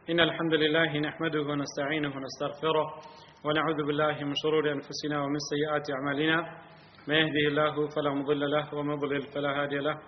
إن الحمد لله نحمده ونستعينه ونستغفره ونعوذ بالله من شرور أنفسنا ومن سيئات أعمالنا ما يهده الله فلا مضل له ومن يضلل فلا هادي له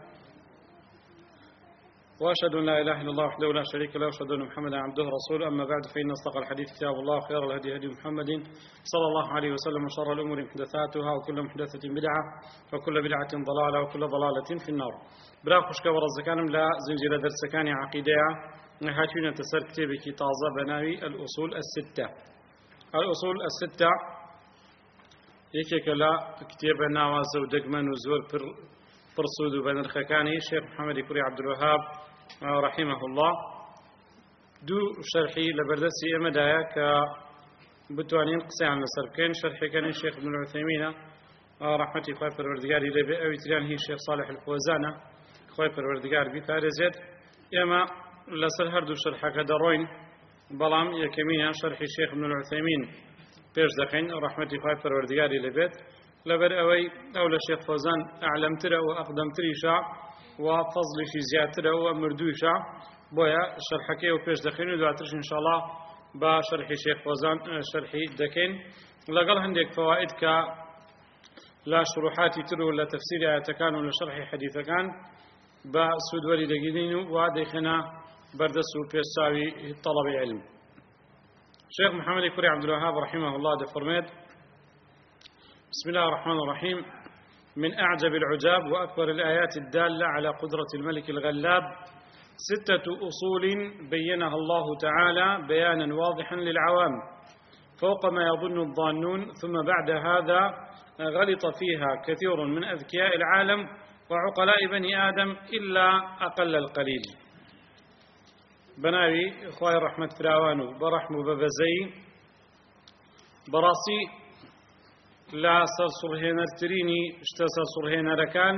وأشهد أن لا إله إلا الله وحده لا شريك له وأشهد أن محمدا عبده ورسوله أما بعد فإن أصدق الحديث كتاب الله خير الهدي هدي محمد صلى الله عليه وسلم وشر الأمور محدثاتها وكل محدثة بدعة وكل بدعة ضلالة وكل ضلالة في النار براخشك ورزكانم لا زنجير درسكاني عقيدة هاتفين تسر كتابك تازة بناوي الأصول الستة الأصول الستة يكيك لا كتابنا وزودك من وزور برصود بن الخكاني الشيخ محمد كوري عبد الوهاب رحمه الله دو شرحي لبردسي أمدايا كبتوانين قسيان لسركين شرحي كان الشيخ ابن العثيمين رحمتي خوي پروردگاری لبي أو تريان هي الشيخ صالح الفوزانة خوي پروردگار بفارزت إما لسر هردو شرحك دروين بلام يكمين شرح الشيخ ابن العثيمين بيش دخين رحمتي خوي پروردگاری لبيت لبر أوي أولى الشيخ فوزان أعلم ترى وأقدم تريشا وفضل في زيادة ومردوشا بويا شرحكي وبيش دخين ودعترش إن شاء الله بشرح الشيخ فوزان شرحي دكين لقل عندك فوائد ك لا شروحاتي ترو ولا تفسير آياتكان ولا شرح حديث كان بسود ولي دقيقين وديخنا بردسو بيساوي طلب علم الشيخ محمد كوري عبد الوهاب رحمه الله دفرميد بسم الله الرحمن الرحيم من أعجب العجاب وأكبر الآيات الدالة على قدرة الملك الغلاب 6 أصول بينها الله تعالى بيانا واضحا للعوام فوق ما يظن الظانون ثم بعد هذا غلط فيها كثير من أذكياء العالم وعقلاء بني آدم إلا أقل القليل بناوي إخوائي رحمة فراوانو برحمة ببزي براسي لا سرسرهين التريني اشتسى سرهين ركان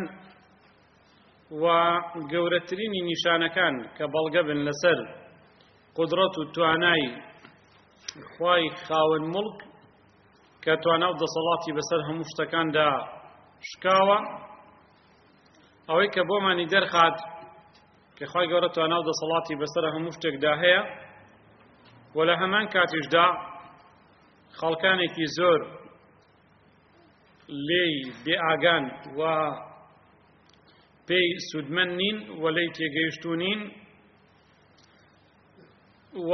وقورتريني نشان كان كبلغبن لسر قدرة التواناي خواي خاون ملك كتوانا ودا صلاتي بسرها مشتكان دا شكاوة اوي كبوماني درخات كخواي قورة توانا ودا صلاتي بسرها مشتك دا هي ولا همان كاتش دا خلقاني كي زور لي بأغان و بي سودمنين ولي تيجيشتونين و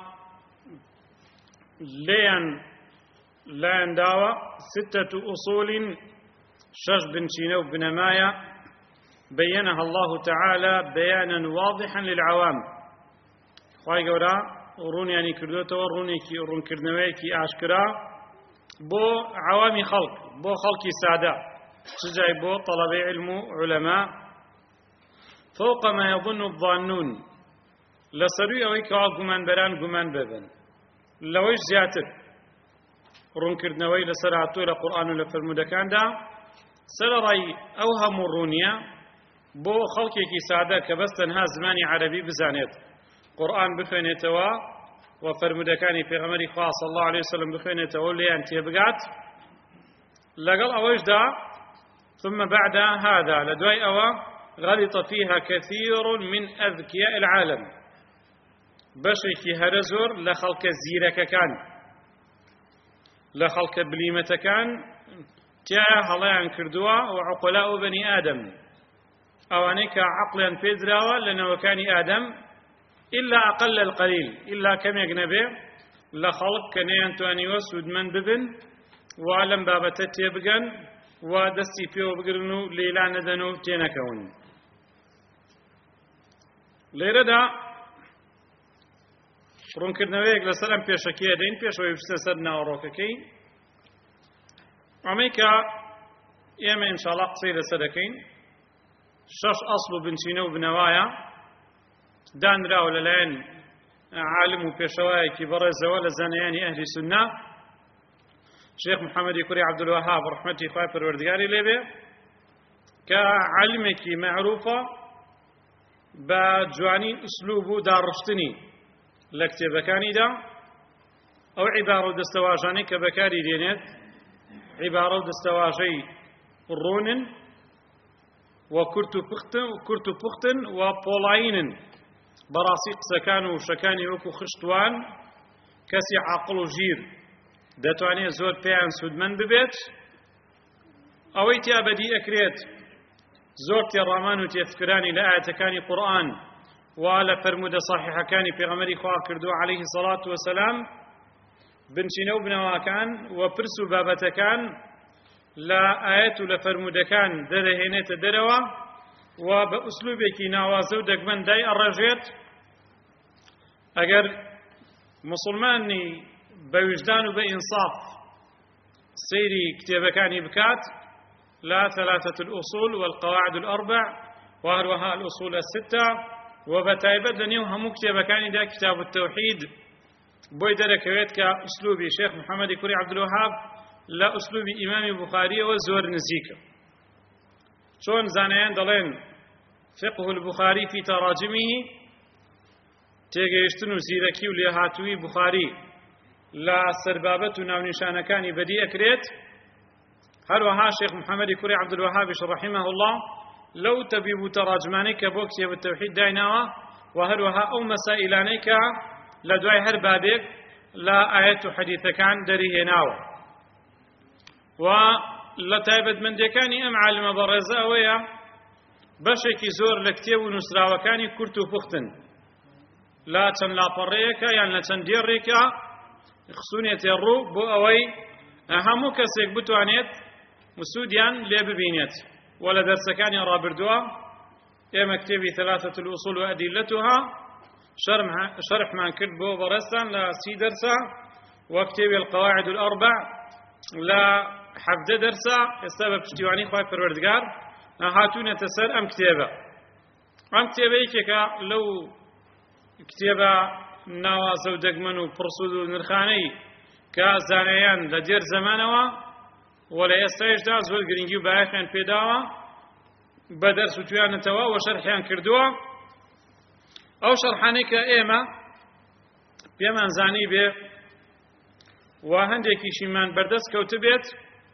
لين داوة 6 أصول شش بنشينو بنمايا بينها الله تعالى بيانا واضحا للعوام خواهي قورا رون يعني كردوتا وروني كي رون كردنوي كي أشكرا بو عوامي خلق بو خلقي سادة شجاي بو طلبي علم علماء فوق ما يظن الظانون لسروي أويك قمان بران قمان ببن لويش زياتر رون كردنوي لسرعتو لقرآن لفرمودكان دا سرري أوهم الرونية بو خلقي كي سادة كبستنها زماني عربي بزانيت قرآن بخينيتوا وفرمودكاني في غمري خاص الله عليه وسلم بخينة تولي أن تبقات لقل أويش دا ثم بعد هذا لدوي أوا غلط فيها كثير من أذكياء العالم بشركي هرزور لخلق الزيرك كان لخلق بليمة كان تيا هلايان كردوا وعقلاء بني آدم أوانيك عقلا بيدراوا لأنه كان آدم إلا أقل القليل إلا كم يجنبه لخلق كنيان تواني وسود من ببن وعلم بابة تيبقن ودستي فيه بقرنو ليلا ندنو تينكون ليردا فرون كرنويك لسلام بيشكيه دين بيشوي بستسدنا وروككي أميكا يما إن شاء الله قصيدة صدقين شش أصل بنشينو بنوايا دان راو للعين عالم وبيشواي كبرز ولا زانياني أهل السنة شيخ محمد كوري عبد الوهاب رحمتي خواه پروردگاری لبه كعلمك معروفة بجواني أسلوب دارشتني لكتبكاني دا أو عبارة دستواجاني كبكاري دينيت عبارة دستواجي الرونن وكرتو بختن وبولاينن بەڕاستی قسەکان و شەکانی وەکو خشتوان کەسی عاقڵ و ژیر دەتوانێت زۆر پێیان سودمەند ببێت ئەوەی تیا بەدی ئەکرێت زۆر تێڕامان و تێفکرانی لە ئاەتەکانی قورئان و لە فەرموودە صحیحەکانی پێغەمبەری خوا کردووە عەلەیهی سەڵات وەسەلام بنچینە و بنەواکان و پرس و بابەتەکان لە ئاەت و لە فەرموودەکان دەدەهێنێتە دەرەوە و بە ئوسلوبێکی ناوازە و دەگمەن دای ئەڕێژێت ئەگەر موسڵمانی بە وجدان و بە ئینصاف سەیری کتێبەکانی بکات لا ثلاثة الأصول والقواعد الأربع وهروها الأصول الستة وبتايبت لنيو همو كتابكاني دا كتاب التوحيد بوي دركويت كأسلوبي شيخ محمد كوري عبد الوهاب لا أسلوب إمام بخاري وزور نزيك شون زانيان دلين فقه البخاري في تراجمه تيجيشتنو زيركي وليهاتوي بخاري لا سربابة ناونشان كان بدي أكريت هروها شيخ محمد كوري عبد الوهاب رحمه الله لو تبيبو تراجمانيك بوكسي بالتوحيد دايناوا وهروها أو مسائلانيك لدواي هر بابك لا آيات حديث كان دريه ناوا ولتايبت من ديكاني أم عالم برزا ويا بشكي زور لكتيب ونسرا وكاني كرتو بختن لا تن لا بريك يعني لا تن ديريك خصونية الرو بو أوي همو كسيك بتوانيت مسوديان لي ببينيت ولا درسكاني رابردوا يا مكتبي ثلاثة الأصول وأدلتها شرح ما كتب بو برسان لا سي درسا وكتبي القواعد الأربع لا حفظ درسا السبب اشتواني خواهي پروردگار هاتون تسر أم كتابة كيكا لو كتابة نوازو دقمنو برسودو نرخاني كازانيان لدير زمانوا ولا يستعيش دا زول گرنگی و بايخان پیداوا بدرس و توانتوا و شرحيان کردوا او شرحاني که ايما بيمان زاني بي و هندێکی شیمان بەردەست کەوت بێت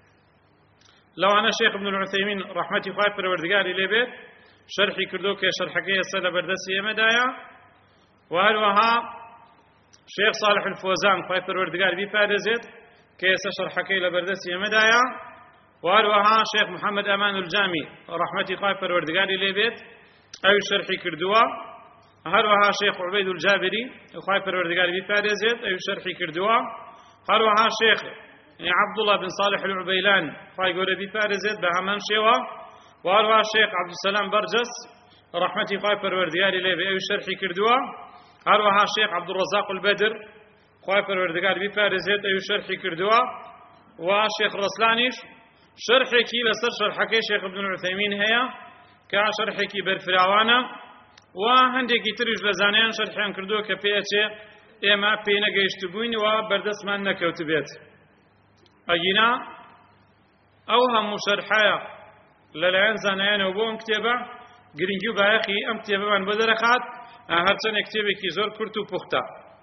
لەوانە شێخ ابن العثەیمین ڕەحمەتی خوای پەروەردگاری لێ بێت شەرحی کردو کە شەرحەکەی ئێستا لە بەردەستی ئێمەدایە و هەروەها شێخ صالح الفۆزان خوای پەروەردگار بیپارێزێت کە ئێستا شەرحەکەی لە بەردەستی ئێمەدایە و هەروەها شێخ محەممەد ئەمان الجامی ڕەحمەتی خوای پەروەردگاری لێ بێت ئەوی شەرحی کردووە هەروەها شێخ عوبەید الجابری خوای پەروەردگار بیپارێزێت ئەوی شەرحی کردووە هروها شيخ عبد الله بن صالح العبيلان خواهي قولي بفارزت بهمان شيوا وهروها شيخ عبد السلام برجس رحمتي خواهي پروردگاري لي بأي شرحي كردوا هروها شيخ عبد الرزاق البدر خواهي پروردگاري بفارزت أي شرحي كردوا وشيخ رسلانيش شرحي كي لسر شرحكي شيخ ابن العثيمين هيا كشرحي كي برفراوانا وهندي كي تريج لزانيان شرحيان كردوا كبيتي ئێمە پێی نەگەیشتبووین و بەردەستمان نەکەوت بێت ئەگینا ئەو هەموو شەرحەیە لەلایەن زانایانەوە بۆ ئەم کتێبە گرنگی و بایەخی ئەم کتێبەمان بۆ دەرەخات هەرچەندێک کتێبێکی زۆر کورت و پوختە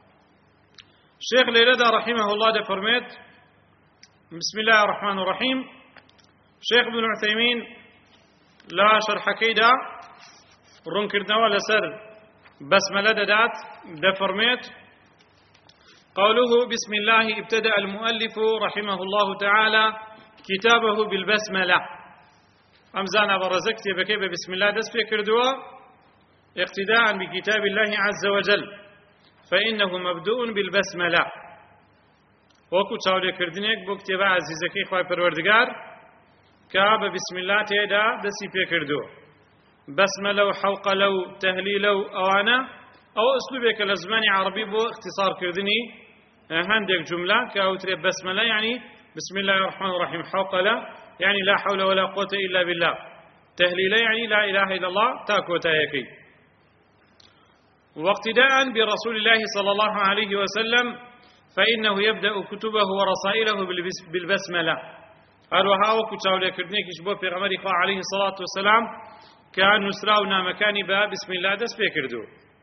شێخ لێرەدا ڕەحیمەه الله دەفەرمێت بسم الله الرحمن الرحيم شيخ ابن العثيمين لا شرحكيدا ڕوونکردنەوە لەسەر بسملة دات دفرميت قوله بسم الله ابتدأ المؤلف رحمه الله تعالى كتابه بالبسملة أمزانا برزكتي بكيف بسم الله دس كردوا اقتداء بكتاب الله عز وجل فإنه مبدوء بالبسملة وكو تشاولي كردنيك بكتب عزيزكي خواهي پروردگار كاب بسم الله تيدا دسي كردوا بسملة وحوقلة وتهليلة وأوانا أو أسلوبك لزماني عربي بو اختصار كردني هندك جملة كأوتري بسملة يعني بسم الله الرحمن الرحيم حوقلة يعني لا حول ولا قوة إلا بالله تهليلة يعني لا إله إلا الله تاكو تايكي واقتداء برسول الله صلى الله عليه وسلم فإنه يبدأ كتبه ورسائله بالبسملة أروها وكتاو لكردني كشبه في غمري عليه الصلاة والسلام كان نسراونا مكاني بها بسم الله دس بكردو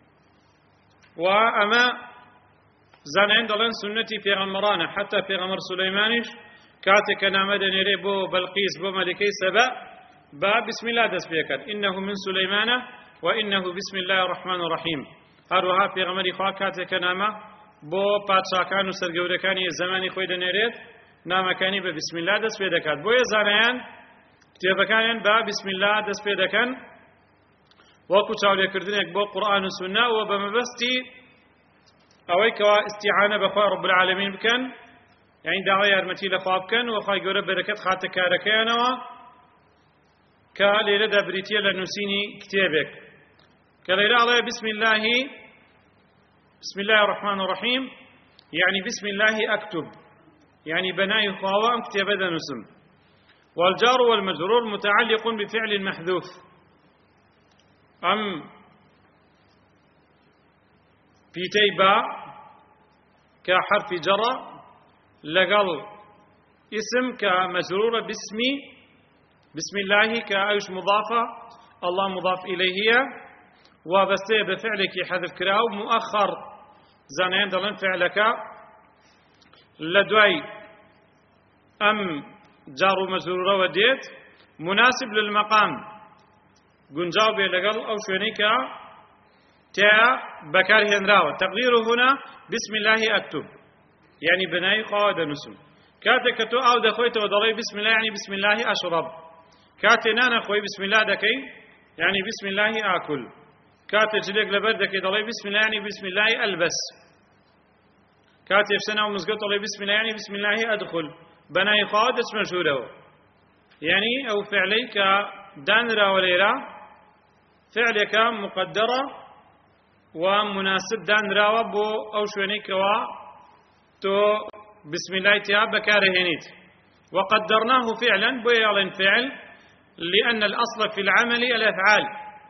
وأما زانين دلن سنتي في غمرانا حتى في غمر سليمانش كاتك نامد نري بو بلقيس بو ملكي سبا با بسم الله دس بكر إنه من سليمان وإنه بسم الله الرحمن الرحيم هەروەها پێغەمبەری خوا کاتێک نامە بۆ پادشاکان و سەرگەورەکانی زمانی خۆی دەنێرێت نامەکانی بە بسم الله دەست پێ دەکات بۆیە زانایان کتێبەکانیان بە بسم الله دەست پێ دەکەن وەکو چاولێکردنێک بۆ قورئان و سونە و بە مەبەستی ئەوەی کەوا ئیستیعانە بەخوا رب العالمین بکەن یعنی داوای یارمەتی لە خوا بکەن و خوای گەورە بەرەکەت خاتە کارەکەیانەوە کە لێرەدا بریتیە لە نووسینی کتێبێک کە لێرە ئەڵێ بسم الله الرحمن الرحيم يعني بسم الله أكتب يعني بناي خواوام كتاب دنسم والجار والمجرور متعلق بفعل محذوف أم بيتي با كحرف جرى لقل اسم كمجرور بسم الله كأيش مضافة الله مضاف إليه وبستي بفعلك حذف كراو مؤخر زانين دلن فعلك لدواي أم جار مجرور وديت مناسب للمقام جنجاو بلقل أو شونيك تا بكار هنراوة تقديره هنا بسم الله أكتب يعني بناي قاعد نسم كاتك تو أو دخويت ودري بسم الله يعني بسم الله أشرب كاتنا خوي بسم الله دكي يعني بسم الله آكل كاتي جليك لبردك دلي بسم الله يعني بسم الله ألبس كاتي فسنا ومزقط دلي بسم الله يعني بسم الله أدخل بناي خاد اسم مشهوره يعني أو فعليك دانرا وليرا فعلك مقدرة ومناسب دانرا وبو أو شونيك تو بسم الله تياب بكارهنيت وقدرناه فعلا بيال فعل لأن الأصل في العمل الأفعال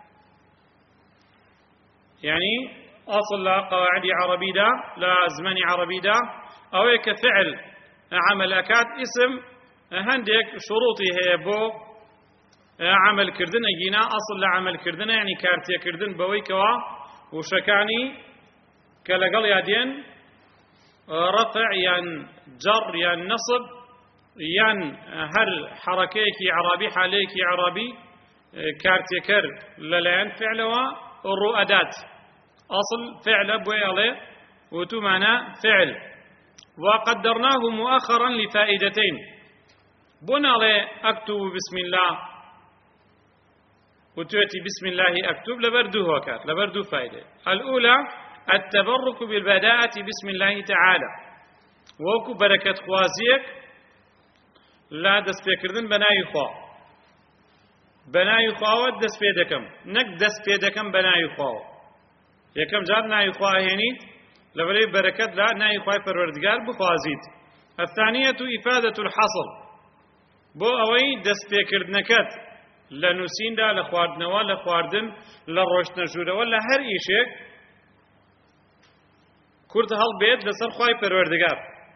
يعني أصل قواعد عربي دا لا زمن عربي دا أو كفعل عمل أكاد اسم هندك شروطي هي بو عمل كردن أجينا أصل لعمل كردن يعني كارتيا كردن بوي كوا وشكاني كالقل يدين رفع ين جر ين نصب ين هر حركيك عربي حاليك عربي كارتيا كر للين فعلوا الرؤدات أصل فعل بويالي وتو معنى فعل وقدرناه مؤخرا لفائدتين بنا لي أكتب بسم الله وتؤتي بسم الله أكتب لبردو هوكات لبردو فائدة الأولى التبرك بالبداءة بسم الله تعالى وكو بركة خوازيك لا دسبيكردن بناي خوا بناي خوا دسبيدكم نك دسبيدكم بناي خوا يكم جاب ناي خوا هنيت لبري بركة لا ناي خوا پروردگار بخوازيت الثانية إفادة الحصر بو أوي دسبيكردنكت لنوسين دا لخواردنوا لخواردن لروشتنجورة ولا هر إيشيك كرد هل بيت لسر خواي پروردگار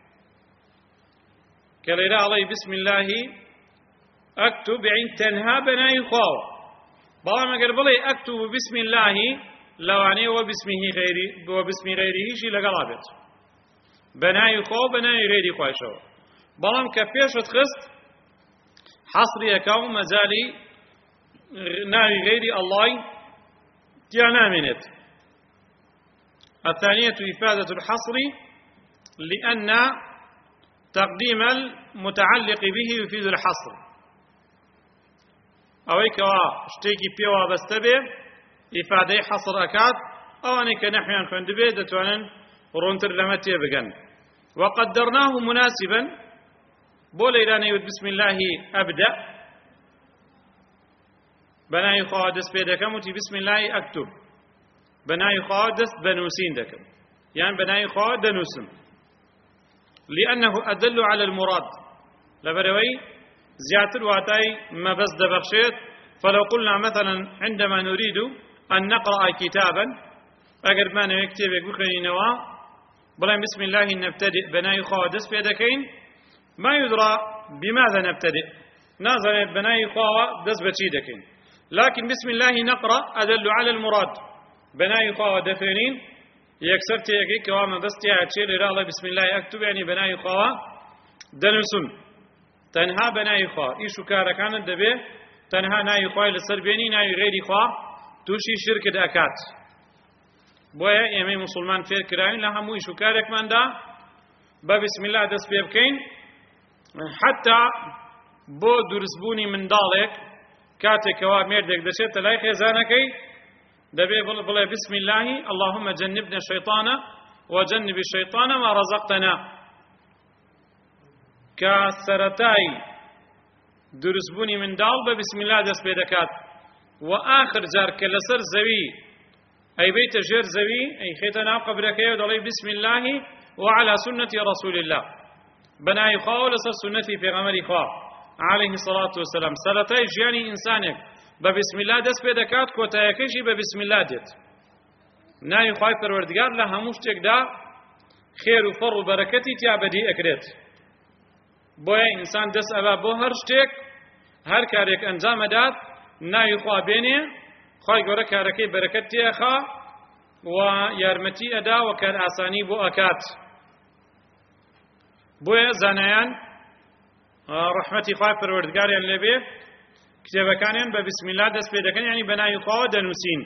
كالإله علي بسم الله أكتب يعني تنها بناي خواو بابا ما قال بلي أكتب بسم الله لو عني وباسم غيره شي لقلابت بناي خواو بناي غيري خوايشو بلام كفيش تخست حصري يكاو مزالي ناوي غيري الله تيانا منت الثانية إفادة الحصر لأن تقديم المتعلق به يفيد الحصر أويك اشتيكي بيوا بستبه إفادة حصر أكاد أو أنك نحيا خندبه دتوانا رونتر لمتي بغن وقدرناه مناسبا بول إلى يود بسم الله أبدأ بناي خادس بيدكم وتي بسم الله أكتب بناي خادس بنوسين دكم يعني بناي خاد نوسم لأنه أدل على المراد لبروي زيادة واتاي ما بس دبخشيت فلو قلنا مثلا عندما نريد أن نقرأ كتابا أقرب ما نكتب بخير نوا بلان بسم الله نبتدئ بناي خادس بيدكين ما يدرى بماذا نبتدئ نازل بناي خوا دس بتشيدكين لكن بسم الله نقرأ أدل على المراد بناي خوا دفنين يكسر تيجي كوام بس تيجي لرالة بسم الله أكتب يعني بناي خوا دنسون تنها بناي خوا إيش كارا كانت دبي تنها ناي خوا للسربيني ناي غيري خوا توشي شركة أكات بۆیە ئێمەی موسڵمان فێرکراوین لە هەموو ئیش و کارێکماندا بە بسم الله دەست پێ بکەین حتا بۆ دروستبوونی منداڵێک کاتێکەوە مێردێک دەچێتە لای خێزانەکەی دەبێ بڵێ بسم الله اللهم جنبنا الشيطان وجنب الشيطان ما رزقتنا کە سەرەتای دروستبوونی منداڵ بە بسم الله دەست پێ دەکات و ئاخر جار کە لەسەر زەوی ئەیبێتە ژێر زەوی ئەیخێتە ناو قەبرەکەیەوە دەڵێ بسم الله وعلى سنة رسول الله بنای خوا و لەسەر سنەتی پێغەمبەری خوا عليه الصلاة والسلام سەرەتای ژیانی ئینسانێک بە بسم الله دەست پێ دەکات کۆتایەکەیشی بە بسم الله دێت ناوی خوای پەروەردگار لە هەموو شتێکدا خێر و فەڕ و بەرەکەتی تیا بەدی ئەکرێت بۆیە ئینسان دەست ئەبا بۆ هەر شتێک هەر کارێک ئەنجامەدات ناوی خوا بێنێ خوای گەورە کارەکەی بەرەکەت تێخا و یارمەتی ئەدا و کار ئاسانی بۆ ئەکات بۆیە زانایان ڕەحمەتی خوای پەروەردگاریان لێبێ کتێبەکانیان بە بسم الله دەست پێ دەکەن یعنی بە ناوی خواوە دەنووسین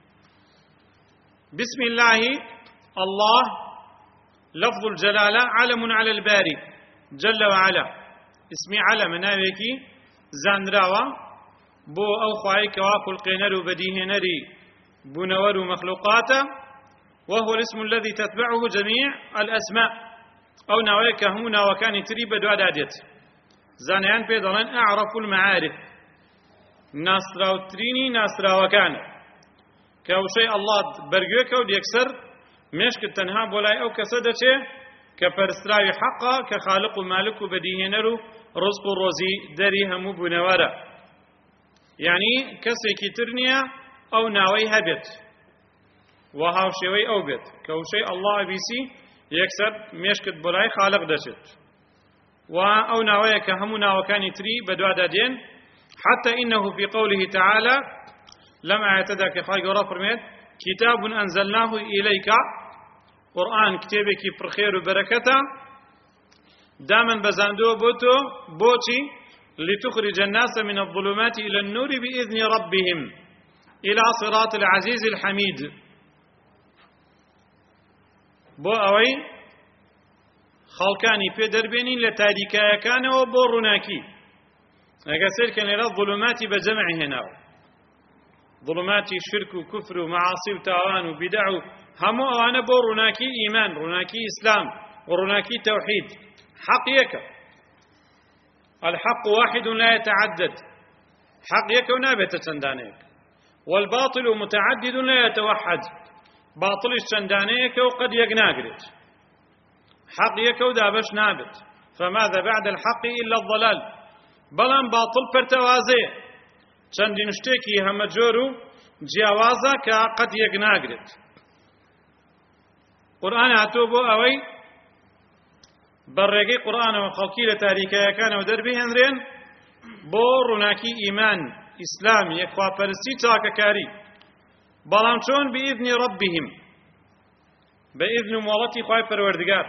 بسم الله الله لفظ الجلالة علم على الباري جل وعلا اسمي علم ناويكي زانراوة بو أو خواهي كواكل قينر بديهنري بنور مخلوقاته وهو الاسم الذي تتبعه جميع الأسماء أو ناويك هنا وكان تريب دوادادت زانيان بيضلن أعرف المعارف ناسراو تريني ناسراو كان كأو شيء الله برجوك أو ديكسر مشك التنها بولاي أو كسدته كبرستراوي حقا كخالق مالك بديهنرو رزق الروزي دريهم بنوارا يعني كسي كترنيا أو ناوي هبت وهاو شوي أو بيت كأو شيء الله بيسي يكسر مشكت بولاي خالق دشت وأو ناوي كهمنا وكان تري بدوا دادين حتى إنه في قوله تعالى لما اعتدى كخاي قرأ فرميت كتاب أنزلناه إليك قرآن كتابك برخير وبركته دائما بزاندو بوتو بوتي لتخرج الناس من الظلمات إلى النور بإذن ربهم إلى صراط العزيز الحميد بو أوي خلقاني في دربيني لتاريكا كان وبورناكي أقصر كان إلى الظلمات بجمع هنا ظلمات شرك وكفر ومعاصي وتاوان وبدع همو أنا بورناكي إيمان رناكي إسلام ورناكي توحيد حق يك الحق واحد لا يتعدد حق يك ونابت تندانيك والباطل متعدد لا يتوحد باطل الشندانيك وقد يقناقرت حق يك ودابش نابت فماذا بعد الحق إلا الضلال بلان باطل برتوازي چندین شتێکی هەمەجۆر و جیاوازە کە قەت یەک ناگرێت قورئان هاتووە بۆ ئەوەی بەڕێگەی قورئانەوە خەڵکی لە تاریکایەکانەوە دەربهێنرێن بۆ ڕووناکی ئیمان ئیسلام یەکخواپەرستی چاکەکاری بەڵام چۆن بئیذنی ڕەبیهم بە ئیذن و مۆڵەتی خوای پەروەردگار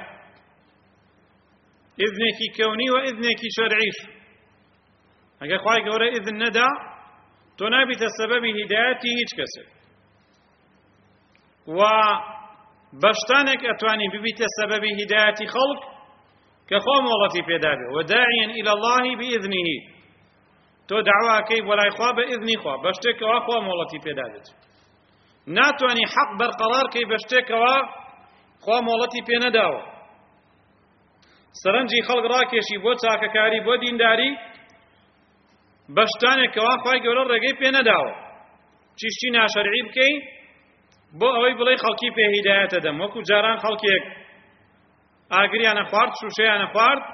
ئیذنێکی کەونی و ئیذنێکی شەرعیش ئەگەر خوای گەورە ئیذن نەدا تۆ نابیتە سەبەبی هیدایەتی هیچ کەسێک و بەشتانێک ئەتوانی ببیتە سەبەبی هیدایەتی خەڵک کە خۆ مۆڵەتی پێدا بێ وداعیەن إلى الله بإذنه تۆ داواکەی بۆ لای خوا بە ئیذنی خوا بە شتێکەوە خوا مۆڵەتی پێدا بێت ناتوانی حەق بەرقەرار کەی بە شتێکەوە خوا مۆڵەتی پێ نەداوە سەرنجی خەڵک ڕاکێشی بۆ چاکەکاری بۆ دینداری بەشتانێکەوە خوای گەورە ڕێگەی پێ نەداوە چیشتی ناشەرعی بکەی بۆ ئەوەی بڵێ خەڵکی پێ هیدایەتە دەم وەکو جاران خەڵکێک ئاگریانە خوارد شوشەیانە خوارد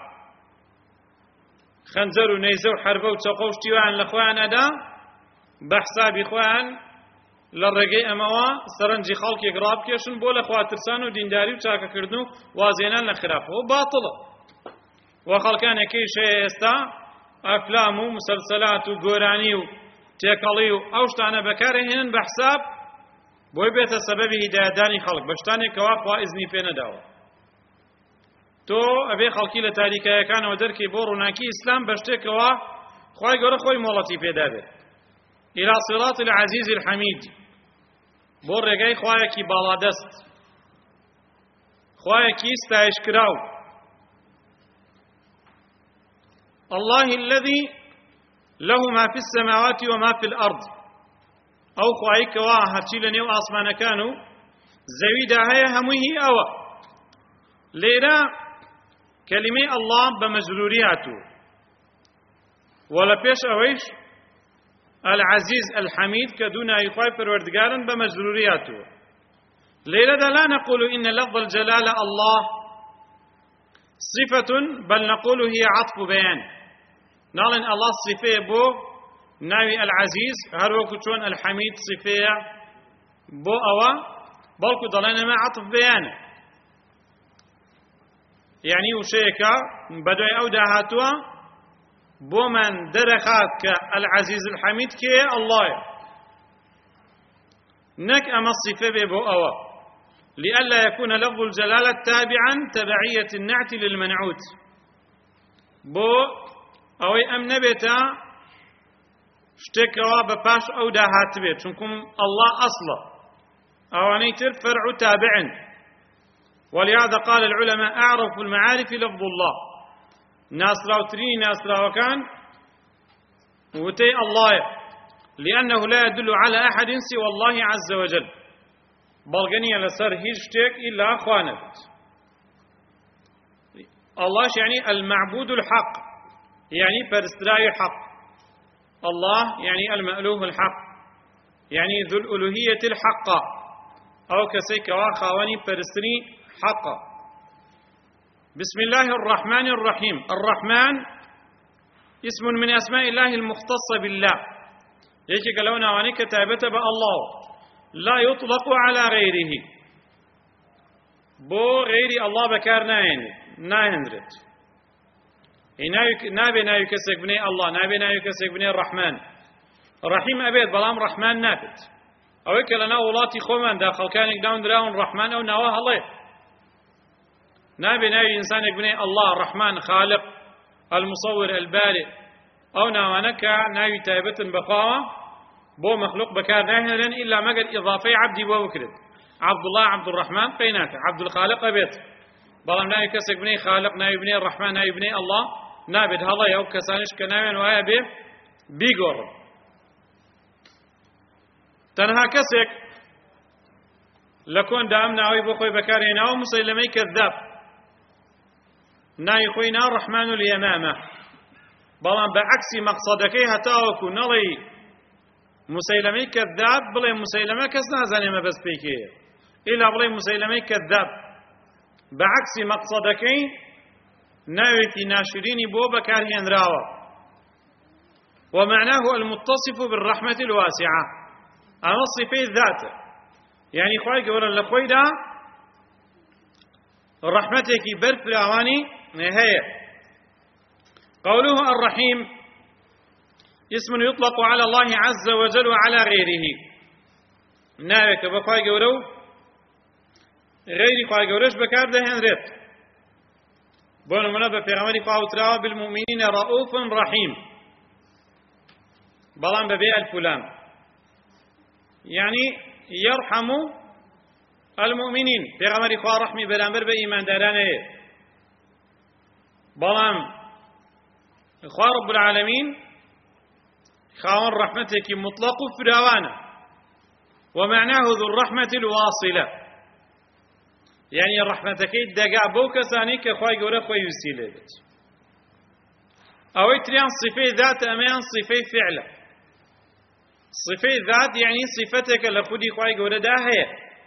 خەنجەر و نەیزە و حەربە و چەقە و شتیوان لە خۆیان ئەدا بە حسابی خۆیان لە ڕێگەی ئەمەوە سەرنجی خەڵکێک ڕابکێشن بۆ لە خواترسان و دینداری و چاکەکردن و وازێنان لە خراپەوە باتڵە و خەڵکانێکی شەیە ئێستا ئەفلام و مسلسلات و گۆرانی و تێکەڵی و ئەو شتانە بەکارهێنن بە حساب بۆی بێتە سەبەبی هیدایەتدانی خەڵک بە شتانێکەوە خوا ئیزنی پێ نەداوە تۆ ئەبێ خەڵکی لە تاریکایەکانەوە دەرکەی بۆ ڕووناکی ئیسلام بە شتێکەوە خوای گەورە خۆی مۆڵەتی پێدا بێت إلى صراط العزيز الحميد بۆ ڕێگای خوایەکی باڵادەست، خوایەکی ستایشکراو. الله الذي له ما في السماوات وما في الأرض، أو خواهيك هرچی لە نێو ئاسمانەکان و زەویدا هەیە هەمووی هی ئەوە. لێرە کەلیمەی الله بە مەجروری هاتووە، و لە پێش ئەوەیش العزيز الحميد کە دوو ناوی خوای پەروەردگارن بە مەجروری هاتووە. لێرەدا لا نقول إن لفظ الجلالة الله صفة بل نقول هي عطف بيان. ناڵێن الله صفەیە بۆ ناوی العزيز هەروەکو چۆن الحميد صفەیە بۆ ئەوە، بەڵکو دەڵێن ئەمە عطف بەیانە، یعنی وشەیەکە بەدوای ئەو داهاتووە بۆمان دەرەخات کە العزيز الحميد کێیە؟ ئەڵڵایە، نەک ئەمە صفە بێ بۆ ئەوە، لئلا يكون لفظ الجلالة تابعا تبعية النعت للمنعوت، بۆ ئەوەی ئەم نەبێتە شتێکەوە بە پاش ئەو داهات بێت، چونکم الله أصلا ئەوانەی تر فرع تابعن. ولهذا قال العلماء أعرف المعارف لفظ الله، ناسراوترين ناسراوكان وتي الله، لأنه لا يدل على أحد سوى الله عز وجل، بلغني لسر هيج شتيك إلا خوانت. الله يعني المعبود الحق، يعني فرستراي حق. الله يعني المألوه الحق، يعني ذو الألوهية الحقة، أو كسيك واخواني فرستري حقا. بسم الله الرحمن الرحيم. الرحمن اسم من أسماء الله المختصة بالله، يجي قالوا نواني كتابة الله لا يطلق على غيره، بو غير الله بكار ناهندرت. نابي ناوي كسك بني الله، نابي ناوي كسك بني الرحمن. الرحيم أبيت بلام رحمن نابت، أو لنا ولاتي خومن داخل كانك داون دراون رحمن أو نواه الله. نابي ناوي إنسانك بني الله الرحمن خالق المصور البارئ، أو نوانك ناوي تايبة بخاوة بو مخلوق بكار ناهلا إلا مقد إضافي عبدي ووكرد، عبد الله عبد الرحمن بيناك، عبد الخالق أبيت بلام ناوي كسك بني خالق، ناوي بني الرحمن، ناوي بني الله نابد هلا يو كسانش كناوين ويا به بيجور. تنها كسك لكون دام ناوي بخوي بكارينا ومسيلمي كذاب، ناوي خوينا الرحمن اليمامة، بلان بعكس مقصدك هتاوكو نلي مسيلمي كذاب، بلي مسيلمة كسنا زاني ما بس بيكي إلا بلي مسيلمي كذاب، بعكس مقصدك ناويتي ناشريني بو بكارهن راوة. ومعناه المتصف بالرحمة الواسعة، أما الصفة ذاته، يعني خواهي قولا لخوي دا رحمتك برف الأواني هي. قوله الرحيم اسم يطلق على الله عز وجل وعلى غيره، ناويك بخواهي قولو غيري خواهي قولوش بكار دهن ريت. بون منبه پیغمبر خواهو بالمؤمنين رؤوف رحيم، بلان ببيع الفلان يعني يرحم المؤمنين، پیغمبر خواه رحمي برامبر بإيمان دارانه، بلان خواه رب العالمين خاون رحمتك مطلق فراوانه، ومعناه ذو الرحمة الواصلة، يعني رحمتك دقا بو كساني كخواي قورا خواي وسيلة بت. أو تريان صفة ذات أمان صفة فعلة. صفة ذات يعني صفتك لخودي خواي قورا دا هي،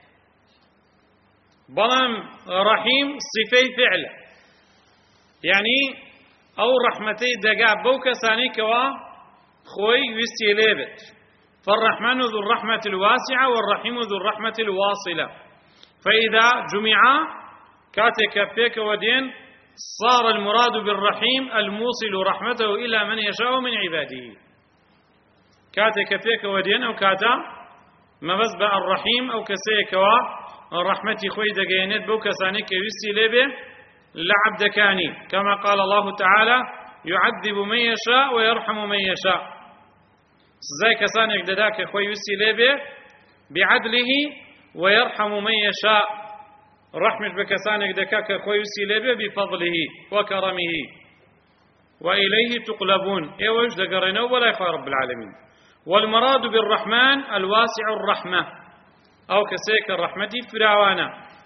بلام رحيم صفة فعلة، يعني أو رحمتي دقا بو كساني كوا خواي وسيلة بت. فالرحمن ذو الرحمة الواسعة والرحيم ذو الرحمة الواصلة، فإذا جمعا كاتك فيك ودين صار المراد بالرحيم الموصل رحمته إلى من يشاء من عباده. كاتك فيك ودين أو كاتا ما بس بقى الرحيم أو كسيك رحمتي خوي دقينت بو كسانك يوسي لبه لعبدكاني، كما قال الله تعالى يعذب من يشاء ويرحم من يشاء. زي كسانك دداك خوي يوسي لبه بعدله ويرحم من يشاء رحمة بكسانك دكاك خويسي لبي بفضله وكرمه وإليه تقلبون إيوش دقرنا ولا يخوى رب العالمين والمراد بالرحمن الواسع الرحمة أو كسيك الرحمة فراوانا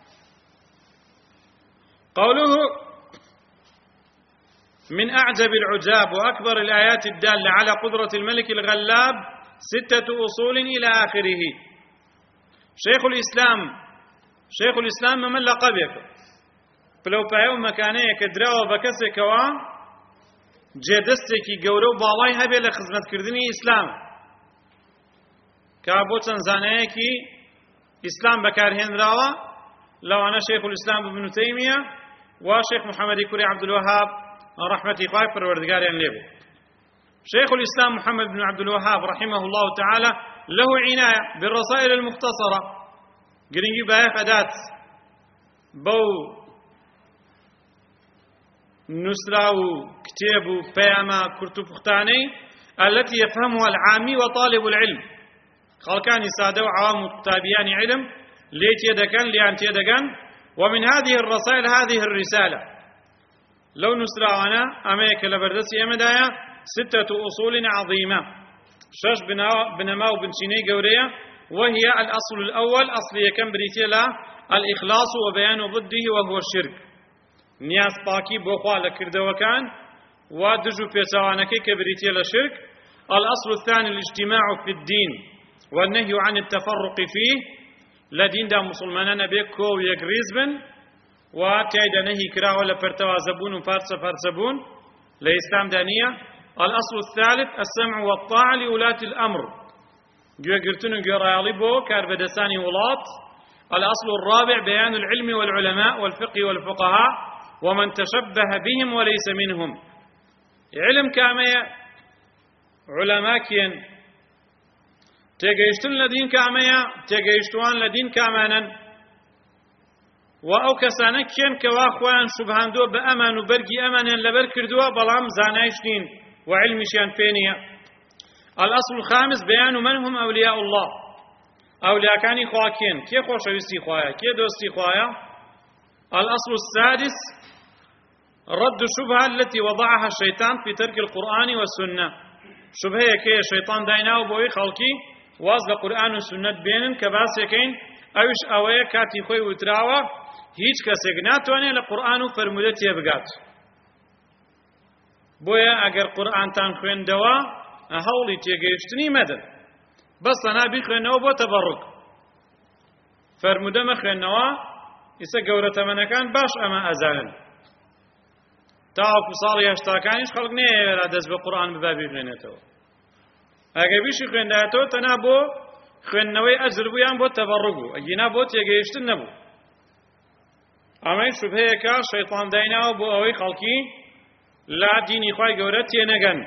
قوله من أعجب العجاب وأكبر الآيات الدالة على قدرة الملك الغلاب 6 أصول إلى آخره شيخ الإسلام من لقبك فلو بايو مكانه كدراوة بكسكوا جدستكي قولو بالاي هبه لخدمت كردني إسلام كابو تنزانيكي إسلام بكارهن راوة لو أنا شيخ الإسلام ابن تيمية وشيخ محمد كوري عبد الوهاب رحمتي قايب فروردقاريان ليبو شيخ الإسلام محمد بن عبد الوهاب رحمه الله تعالى له عناية بالرسائل المختصرة قرنجي بايخ أدات بو نسراو كتابو بياما كرتو بختاني التي يفهمها العامي وطالب العلم خلقاني سادة وعوام كتابيان علم ليت يدكن ليانت يدكن ومن هذه الرسائل هذه الرسالة لو نسراونا أميك لبردسي أمدايا 6 أصول عظيمة شش بنماو بنشيني قورية وهي الأصل الأول أصلية كم بريتيلا الإخلاص وبيان ضده وهو الشرك نياس باكي بوخوا لكرده وكان ودجو بيساوانكي كبريتيلا شرك الأصل الثاني الاجتماع في الدين والنهي عن التفرق فيه لدين دا مسلمانان بيكو يقريز بن وتعيد نهي كراه ولا فرتوا زبون وفارسبون لإسلام دانية الأصل الثالث السمع والطاعة لولاة الأمر قرتن قرالي بو كاربدساني ولات الأصل الرابع بيان العلم والعلماء والفقه والفقهاء ومن تشبه بهم وليس منهم علم كامية علماء كين تيجيشتن لدين كامية تيجيشتوان لدين كامانا وأو كسانا كين كواخوان سبحان دو بأمان وبرقي أمانا لبر كردوا بلام زانايشتين وعلمشيان فينيا الأصل الخامس بيان من هم أولياء الله أولياء كاني خواكين كي خوش ويستي خوايا كي دوستي خوايا الأصل السادس رد الشبهة التي وضعها الشيطان في ترك القرآن والسنة شبهة كي الشيطان داينا وبوي خلقي وازل القرآن والسنة بينن كباسيكين أوش أويا كاتي خوي وتراوة هيج كسيك ناتواني لقرآن فرمودتي بقات بويا اگر قرآن تان خوين دوا هولي تيجيشتني مدن بس أنا بيخوين نوا بو تبرك فرموده مخوين نوا إسا قورة منكان باش أما أزالن تاوكو صالي هشتاكانيش خلق نيه دز بقرآن ببابي خوينتو اگر بيشي خوين داتو تنا بو خوين نوي أجر بيان بو تبركو اجينا بو تيجيشتن نبو أما شبهه كا شيطان داينا بو أوي خلقي لا ديني خواهي قولتي نغن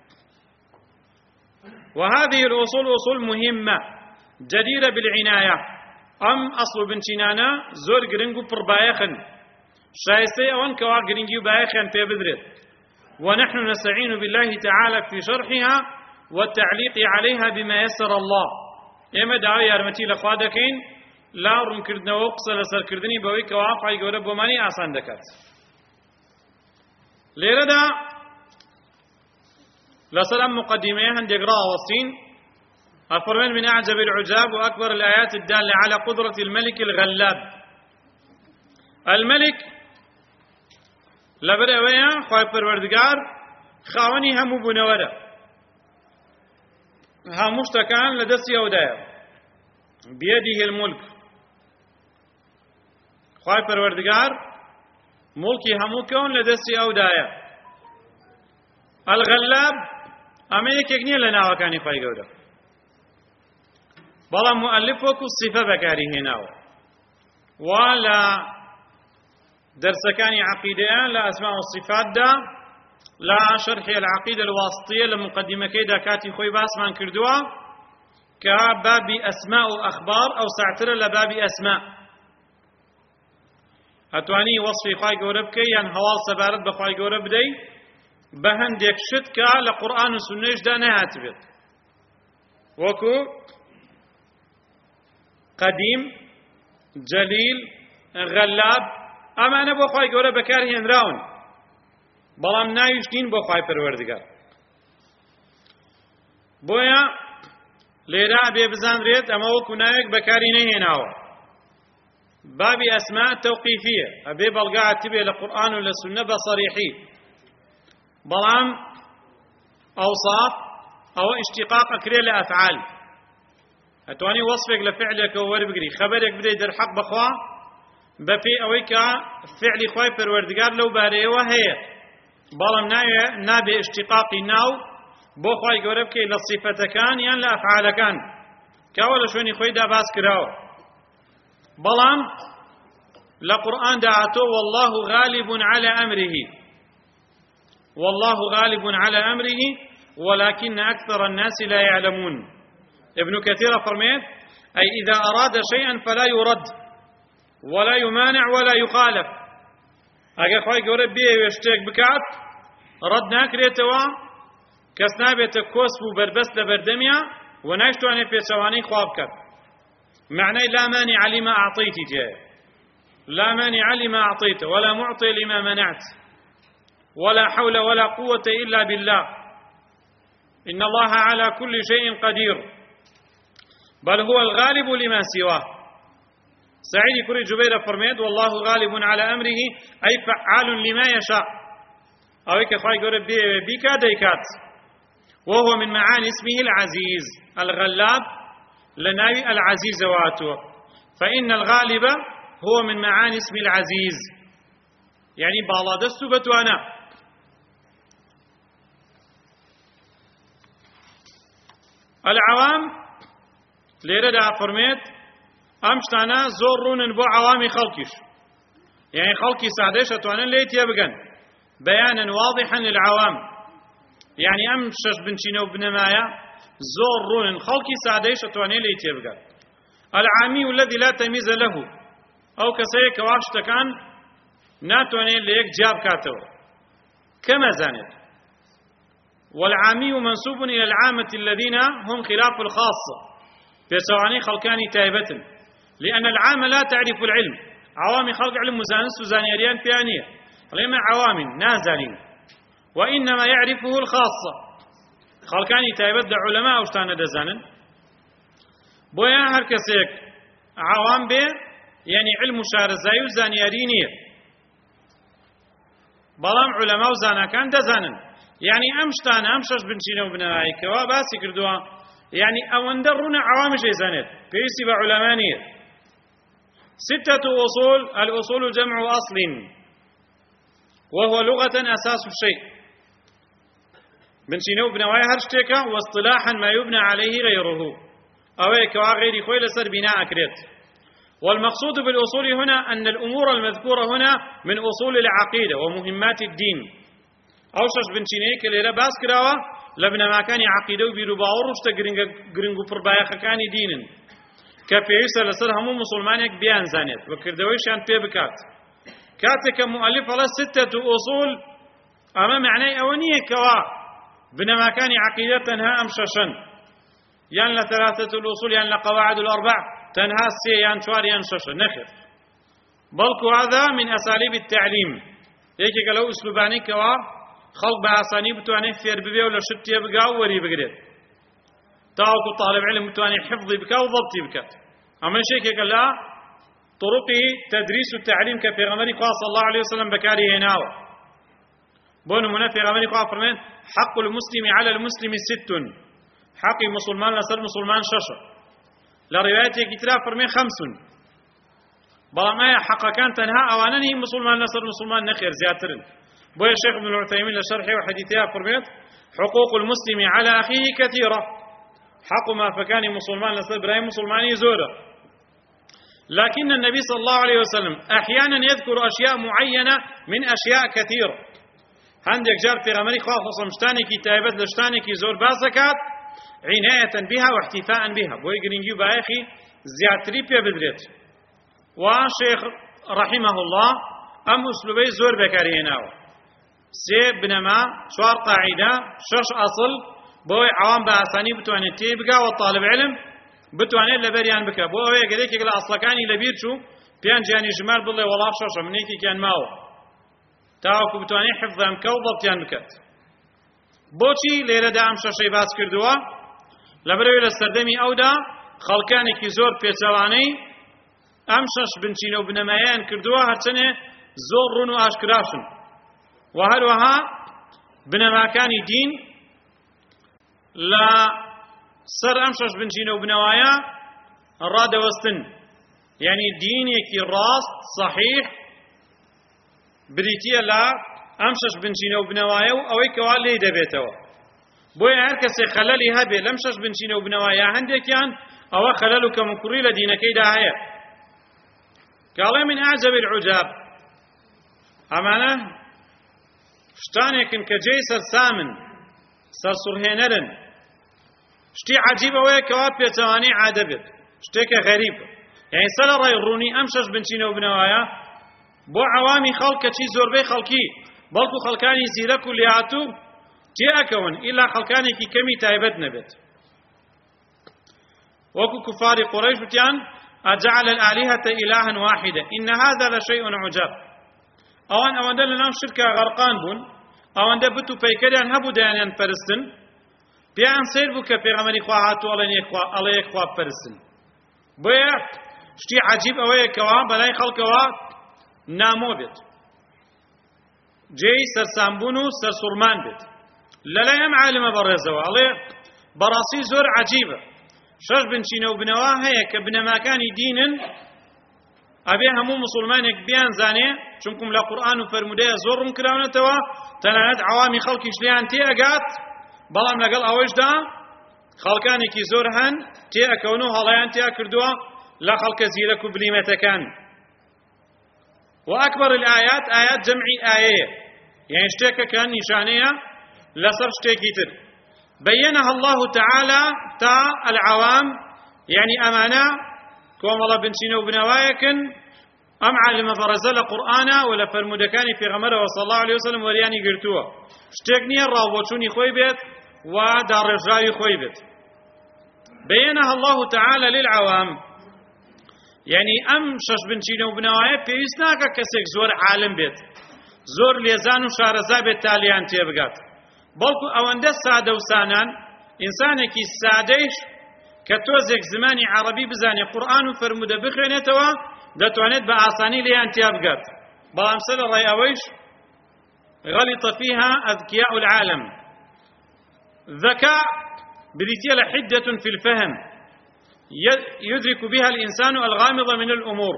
وهذه الأصول أصول مهمة جديرة بالعناية أصل بنتينانا زور قرنقو بربايخن شايستي أوان كوا قرنقو بايخن في بدرت ونحن نستعين بالله تعالى في شرحها والتعليق عليها بما يسر الله إما دعوة يارمتي لخوادكين لا رون كردنا وقصة لسر كردني بوي كوافعي قولة بوماني آسان دكات ليردا لسلام مقدمة هندي قراءة وصين الفرمان من أعجب العجاب وأكبر الآيات الدالة على قدرة الملك الغلاب الملك لبرئ ويا خواهي پروردگار خاوني همو بنورة هموشتكان لدسي أودايا بيده الملك خواهي پروردگار ملكي همو كون لدسي أودايا الغلاب أميك يكني لنا وكاني خواهي قودا بلا مؤلف وكو الصفة بكاري هناو ولا درسكاني عقيدة لا أسماء الصفات دا لا شرح العقيدة الواسطية لمقدمة كيدا كاتي خوي باسمان كردوا كباب أسماء وأخبار أو ساعتر لباب أسماء هتواني وصفي خواهي قورب كي يعني هوال سبارت بخواهي قورب دي بهندك شتكا لقرآن وسنة دا نهاتبت وكو قديم جليل غلاب ئەمانە بۆ خوای گەورە بەکارهێنراون بەڵام ناویش نین بۆ خوای پەروەردگار بۆیە لێرە بێ بزانرێت ئەمە وەکو ناوێک بەکاری نەهێناوە بابی ئەسماء تەوقیفیە ئەبێ بەڵگەعەتی بێ لە قورئان و لە سوننە بە سەریحی بەڵام ئەوصاف ئەوە ئیشتیقاق ئەکرێ لە ئەفعال ئەتوانی وەصفێک لە فعلێکەوە وەربگری خەبەرێک بدەیت دەرحەق بەخوا بەپێی ئەوەی کە فعلی خوای پەروەردگار لەو بارەیەوە هەیە بەڵام نابێ ئیشتیقاقی ناو بۆ خوای گەورە بکەی لە صیفەتەکان یان لە ئەفعالەکان کەوە لە شوێنی خۆیدا باس کراوە بەڵام لە قورئاندا هاتۆ والله غالب على أمره والله غالب على أمره ولكن أكثر الناس لا يعلمون ابن كثير فرميت أي إذا أراد شيئا فلا يرد ولا يمانع ولا يخالف أجا خوي قرب بيه ويشتاق بكات رد ناكريتوا كسنابة كوسب بربس لبردميا ونايشتو أنا في سواني خوابكت معنى لا مانع لما أعطيت جاء لا مانع لما أعطيت ولا معطي لما منعت ولا حول ولا قوة إلا بالله إن الله على كل شيء قدير بل هو الغالب لما سواه سعيد كري جبير فرميد والله غالب على أمره أي فعال لما يشاء أو كخواي قرب بيكا ديكات وهو من معاني اسمه العزيز الغلاب لناوي العزيز واتو فإن الغالب هو من معاني اسم العزيز يعني بالا دستو بتوانا العوام ليرة فرميت أمشتانا زورون بو عوامي خلقش يعني خلقي سعدش أتوانا ليت يبقن بيانا واضحا للعوام يعني أمشش بنشينو بنمايا زورون خلقي سعدش أتوانا ليت يبقن العامي الذي لا تميز له أو كسيك واشتا كان ناتواني ليك جاب كاتو كما زانت والعامي منسوب إلى العامة الذين هم خلاف الخاصة بسواني خلقاني تايبة لأن العامة لا تعرف العلم عوامي خلق علم مزانس وزانيريان بيانية لما عوام نازلين وإنما يعرفه الخاصة خلقاني تايبة علماء وشتان دزانا بويا هركسيك عوام به يعني علم شارزاي وزانيارينية بلام علماء وزانا كان دزانا يعني أمشتان أمشش بنشينه وبنوايك وباسي كردوا يعني أوندرون عوام جيزانات بيسي بعلمانية 6 أصول الأصول جمع أصل وهو لغة أساس الشيء بنشينه وبنوايا هرشتك واصطلاحا ما يبنى عليه غيره أويك وغير خويل سر بناء كريت والمقصود بالأصول هنا أن الأمور المذكورة هنا من أصول العقيدة ومهمات الدين أوشش بنشينيك اللي رباس كراوة لبنا ما كان عقيدة وبيرو باورش تقرنقو فربايخ كان دين كفيسة لسر همو مسلمانيك بيان زانيت وكردويش عن بيبكات كاتك مؤلف على 6 أصول أما معنى أونية كوا بنا ما كان عقيدة تنهى أمششن يعني 3 الأصول يعني قواعد الأربع تنهى السي يعني شوار يعني ششن نخر بلكو هذا من أساليب التعليم يكي قالوا أسلوباني كوا خلق بأساني بتواني فير ببيع ولا شت يبقى وري بقريت تاوكو طالب علم بتواني حفظي بك وضبطي بك أما شيء قال لا طرقه تدريس التعليم كفي غمري قال صلى الله عليه وسلم بكاري هناوة بون منافي غمري قال فرمين حق المسلم على المسلم 6 حق مسلمان لسر مسلمان 6 لرواية كتاب فرمين 5 بلا ما حق كان تنهى أوانني مسلمان لسر مسلمان نخير زياترن بويا الشيخ ابن العثيمين لشرحه وحديثها فرميت حقوق المسلم على أخيه كثيرة حق ما فكان مسلمان لسر إبراهيم مسلماني زورة لكن النبي صلى الله عليه وسلم أحيانا يذكر أشياء معينة من أشياء كثيرة عندك جار في غمري خاصة مشتاني كتابات لشتاني كي زور باسكات عناية بها واحتفاء بها بوي قرنجيو بايخي زياتري بيا بدريت وشيخ رحمه الله أم أسلوبي زور بكاريناو 3 بنما 4 قاعدة 6 أصل بوي عوام بأساني بتواني تيبقى والطالب علم بتوانێت لەبەریان بکە بۆ ئەوەیە گەلێکێک لە ئەسڵەکانی لەبیر چوو پێیان گیانی ژمار بڵێ وەڵام شەشە منێکێکیان ماوە تاوەکو بتوانێت حفظیان بکە و ضەبتیان بکات. بۆچی لێرەدا ئەم شەشەی باس کردووە؟ لەبەرەوەی لە سەردەمی ئەودا خەڵکانێکی زۆر پێچەوانەی ئەم شەش بنچینە و بنەمایان کردووە هەرچەنێ زۆر ڕوون و ئاشکراشن و هەروەها بنەماکانی دین لە سەر ئەم شەش بنچینە و بنەوایە ڕادەوەستن، یعنی دینێکی ڕاست صحیح بریتیە لە ئەم شەش بنچینە و بنەوایە و ئەوەی کەوا لێی دەبێتەوە. بۆیە هەر کەسێک خەلەلی هەبێ لەم شەش بنچینە و بنەوایە هەندێکیان ئەوە خەلەل و کەموکوڕی لە دینەکەیدا هەیە. قاڵێ من ئەعجەب العجاب، ئەمانە شتانێکن کە جێی سەرسامن سەرسوڕهێنەرن، شتی عەجیب ئەوەیە کەوا پێچەوانەی عادە بێت، شتێکە غەریب. یعنی سەر لە ڕای ڕوونی ئەم شەش بنچینە و بنەوایە بۆ عەوامی خەڵک کەچی زۆربەی خەڵکی بەڵکو خەڵکانی زیرەک و لێهاتوو تێئەکەون ئیلا خەڵکانێکی کەمی تایبەت نەبێت. وەکو کوفاری قوڕەیش وتیان ئەجەعەل الئالهەتە ئیلاهەن واحیدە ئین هذا لەشەیء عجەب. ئەوەندە لەناو شرکا غەرقان بوون، ئەوەندە بت و پەیکەریان هەبوو دەیانیان پەرستن، پێیان سیر بوو کە پێغەمبەری خوا هاتووە ئەڵێ یەک خوا بپەرستن. بۆیە شتی عەجیب ئەوەیە کەوا بەلای خەڵکەوە نامۆ بێت، جێی سەرسامبوون و سەرسوڕمان بێت. لەلای ئەم عالمە بەڕێزەوە ئەڵێ بەڕاستی زۆر عەجیبە شەش بنچینە و بنەوا هەیە کە بنەماکانی دینن ئەبێ هەموو موسڵمانێک بیانزانێ، چونکم لە قورئان و فەرمودەیە زۆر ڕوونکراونەتەوە تەنانەت عەوامی خەڵکیش لێیان تێئەگات، بەڵام لەگەڵ ئەوەشدا خەڵکانێکی زۆر هەن تێئەکەون و هەڵەیان تێا کردووە لە خەڵکە زیرەک و بلیمەتەکان. وأكبر الآيات آيات جمعي آية، يعني شتيكا كان نشانية لصر شتيكي تر بينها الله تعالى تا العوام، يعني أمانة كوم الله بنشينو بنوايكن أم عالم فرزل قرآنا ولا فرمودكاني في غمره صلى الله عليه وسلم ورياني قرتوه شتيكني الراوتوني خوي بيت ودار الرجاي خوي بيت. بينها الله تعالى للعوام، يعني أم شش بنچینە و بنەوایە پێویست ناکە کەسێک زۆر عالم بێت، زۆر لێزان و شارەزا بێت تالیان تێبگات، بەڵکو ئەوەندە سادە و سانان ئینسانێکی سادەیش کە تۆزێک زمانی عەرەبی بزانێ قورئان و فەرمودە بخوێنێتەوە دەتوانێت بە ئاسانی لێیان تیا بگات. بەڵام سەر لە ڕای ئەوەیش غەلیط فیها ئەذکیاء العالم. ذكاء بریتیە لە حدة في الفهم يدرك بها الإنسان الغامض من الأمور.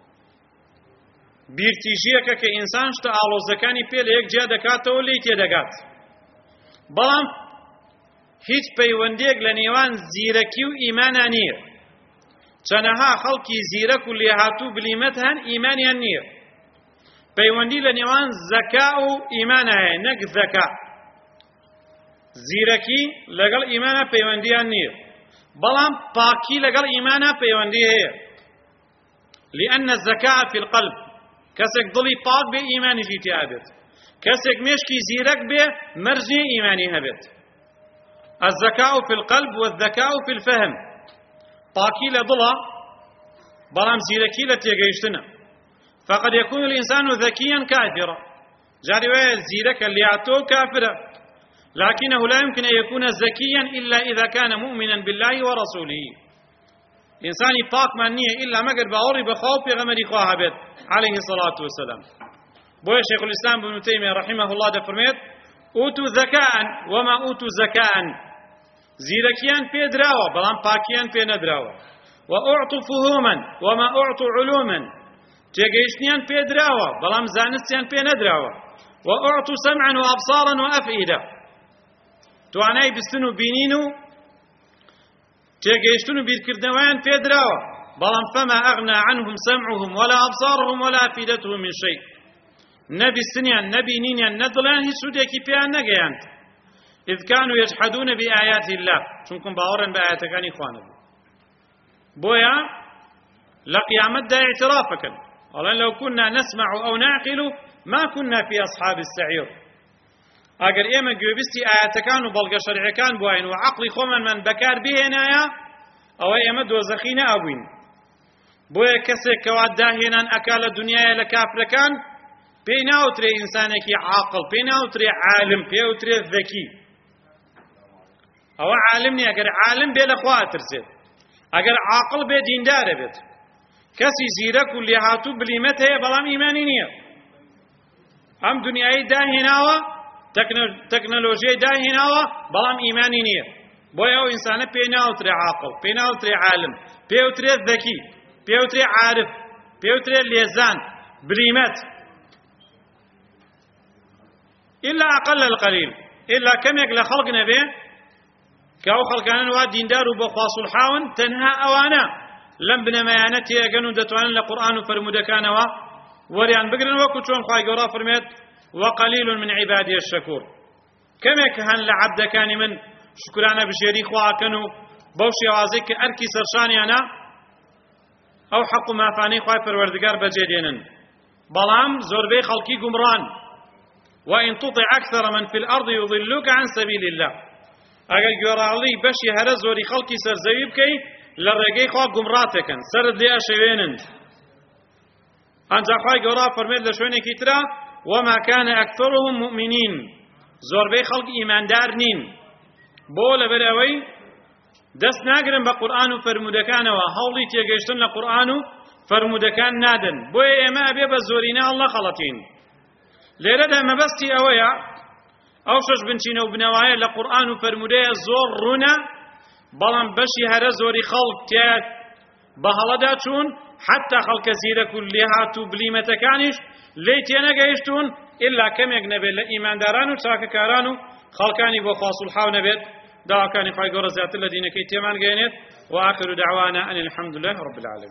بيرتيجيك كإنسان شتا آلوزكاني بيل يك جا دكاتو ليتي دكات، بلام هيت بيونديك لنيوان زيركي و إيمانا نير، چنها خلقي زيرك اللي هاتو بليمتهن إيمانيا نير. بيوندي لنيوان زكاء و إيمانا نك ذكاء، زيركي لقل إيمانا بيونديا نير، بلام باقي لقل إيمانا بيوندي هي، لأن الزكاة في القلب. كسك ضلي باق بإيماني في تيابت، كسك مشكي زيرك بمرجي إيماني هبت. الزكاة في القلب والذكاء في الفهم. باقي لضلا بلام زيركي لتيجيشتنا، فقد يكون الإنسان ذكيا كافرا، جاري زيرك اللي عتو كافرا، لكنه لا يمكن أن يكون زكيا إلا إذا كان مؤمنا بالله ورسوله. إنساني باق منية إلا مقر باوري بخوف غمري خواهبت عليه الصلاة والسلام. بويا شيخ الإسلام ابن تيمية رحمه الله دفرميت أوتوا ذكاء وما أوتوا زكاء، زيركيان في دراوة بلان باكيان في ندراوة، وأعطوا فهوما وما أعطوا علوما، تيجيشنيان في دراوة بلان زانستيان في ندراوة، وأعطوا سمعا وأبصارا وأفئدة، توانای بستن و بینین و تێگەیشتن و بیرکردنەوەیان پێدراوە، بەڵام فەما ئەغنا عنهم سمعهم ولا أبصارهم ولا أفئدتهم من شيء. نەبیستنیان نەبینینیان نەدڵیان هیچ سوودێکی پێیان نەگەیاند. إذ كانوا يجحدون بآيات الله، چونکم باوەڕن بە ئاەتەکانی خوا نەبوو. بۆیە لە قیامەتدا اعترافەکەن، ئەڵێن لەو كنا نسمع أو نعقل ما كنا في أصحاب السعير. ئەگەر ئێمە گوێبیستی ئاەتەکان و بەڵگە شەرعیەکان بووین و عەقڵی خۆمان بەکار بهێنایە، ئەوەی ئێمە دۆزەخی نەئەبووین. بۆیە کەسێک کەوا داهێنان ئەکا لە دنیایە لە کافرەکان پێی ناوترێ ئینسانێکی عاقڵ، پێی ناوترێ عالم، پێوترێ ذەکی. ئەوە عالم نییە. ئەگەر عالم بێ لە خوا ئەترسێت، ئەگەر عاقڵ بێ دیندارە بێت. کەسی زیرەک و لێهاتوو بلیمەت هەیە بەڵام ئیمانی نییە. ئەم دنیای داهێناوە، تەکنۆلۆژیای داهێناوە بەڵام ئیمانی نییە. بۆیە ئەو ئینسانە پێی ناوترێ عاقڵ، پێی ناوترێ عالم، پێوترێ ذەکی، پێوترێ عارف، پێوترێ لێزان، بلیمەت. إلا أقل القليل، إلا كمێک لە خەڵک نەبێ کە ئەو خەڵکانن وا دیندار و بۆ خوا سوڵحاون، تەنها ئەوانە لەم بنەمایانە تێگەن و دەتوانن لە قورئان و فەرمودەکانەوە وەریان بگرن، وەکو چۆن خوای گەورە فەرمێت وقلیل من عبادی الشکور. کەمێک هەن لە عەبدەکانی من شکرانە بژێری خواکەن و بەو شێوازەی کە ئەرکی سەرشانیانە ئەو حەق و مافانەی خوای پەروەردگار بەجێدێنن. بەڵام زۆربەی خەڵکی گومڕان. وإن تطع أكثر من في الأرض يضلوك عن سبيل الله. ئەگەر گوێڕاڵی بەشی هەرە زۆری خەڵکی سەرزەوی بکەی لە ڕێگەی خوا گومڕاتەکەن، سەرت لێ ئەشەوێنن. ئەنجا خوای گەورە فەرمێت لە شوێنێکی ترە وما كان أكثرهم مؤمنين. زۆربەی خەڵک ئیماندار نین. بۆ لەبەر ئەوەی دەست ناگرن بە قورئان و فەرمودەکانەوە، هەوڵی تێگەیشتن لە قورئان و فەرمودەکان نادەن. بۆیە ئێمە ئەبێ بە زۆرینە هەڵ نەخەڵەتین. لێرەدا مەبەستی ئەوەیە ئەو شەش بنچینە و بنەوایە لە قورئان و فەرمودەیە زۆر ڕوونە، بەڵام بەشی هەرە زۆری خەڵک تێ بە هەڵەدا چوون، حتا خەڵکە زیرەک و لێهات و بلیمەتەکانیش لێی تێنەگەیشتون، ئللا کەمێک نەبێت لە ئیمانداران و چاکەکاران و خەڵکانی بۆ خوا سوڵحاو نەبێت. داواکانی خوای گەورە زیاتر لە دینەکەی تێمان گەێنێت. وآخر دعوانا أن الحمد لله رب العالمين.